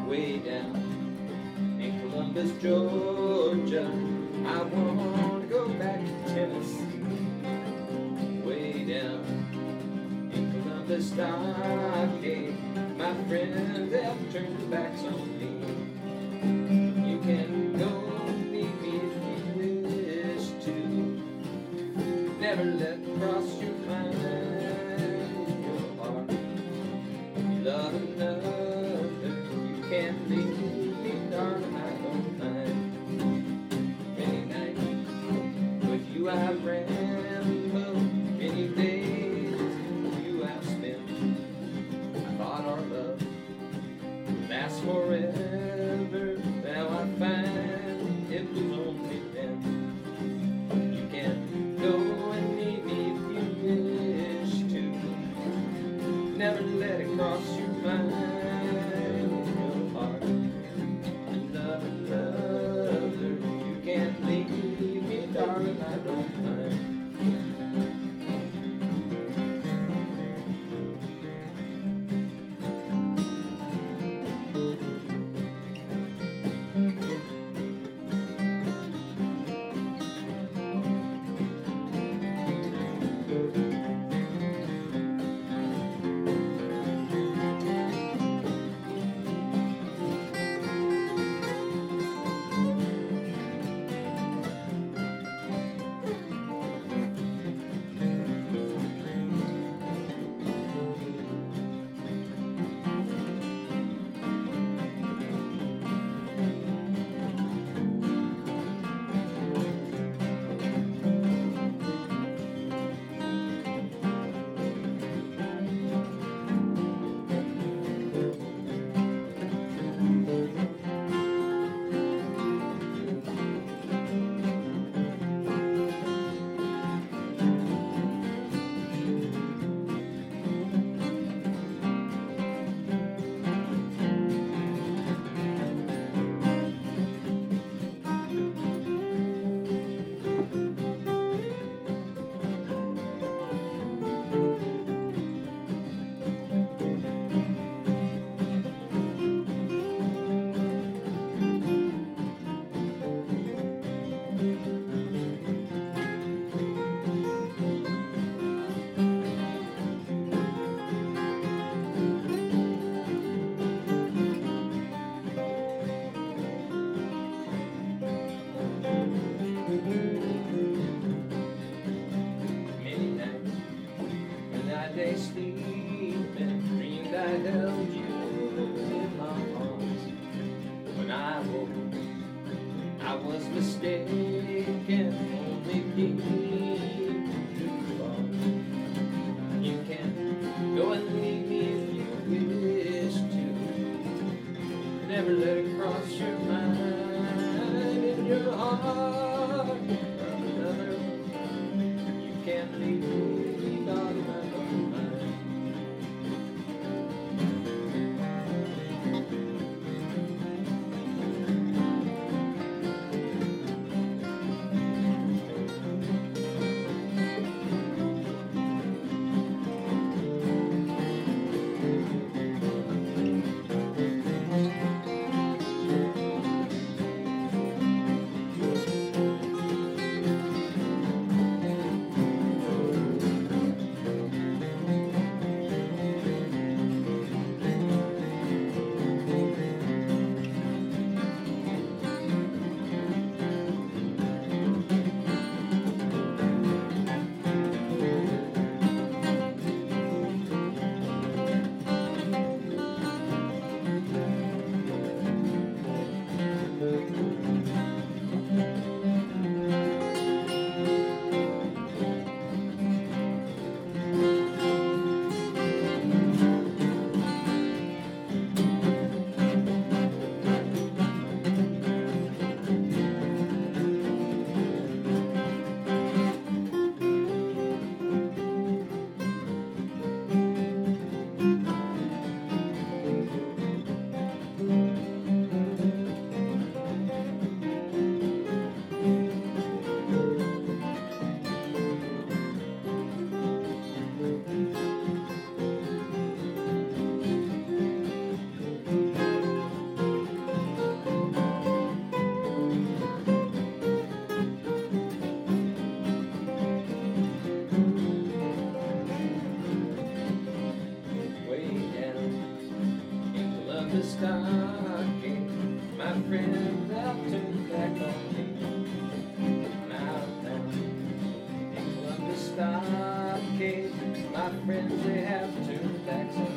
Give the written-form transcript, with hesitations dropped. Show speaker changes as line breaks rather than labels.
way down in Columbus, Georgia. I want to go back to Tennessee, way down in Columbus Stockade. My friends have turned their backs on me. You can go and meet me if you wish to. Never let cross your mind in your heart. You love another, you can't leave me, darling, I don't mind. Many nights with you I've rambled, many days with you I've spent. I thought our love would last forever. Now I find it was only then. You can go and meet me if you wish to. Never let it cross your mind in your heart. You love another, you can't leave me, darling, I don't mind. Many nights when I lay sleeping, dreamed I held you in my arms. When I woke, I was mistaken, only deep too far. You can go and leave me if you wish to. Never let it cross your mind in your heart. Another, you can't leave me, darling, I don't mind. Columbus stockade, my friends have turned back on me. Now down in Columbus stockade, my friends, they have turned back on me.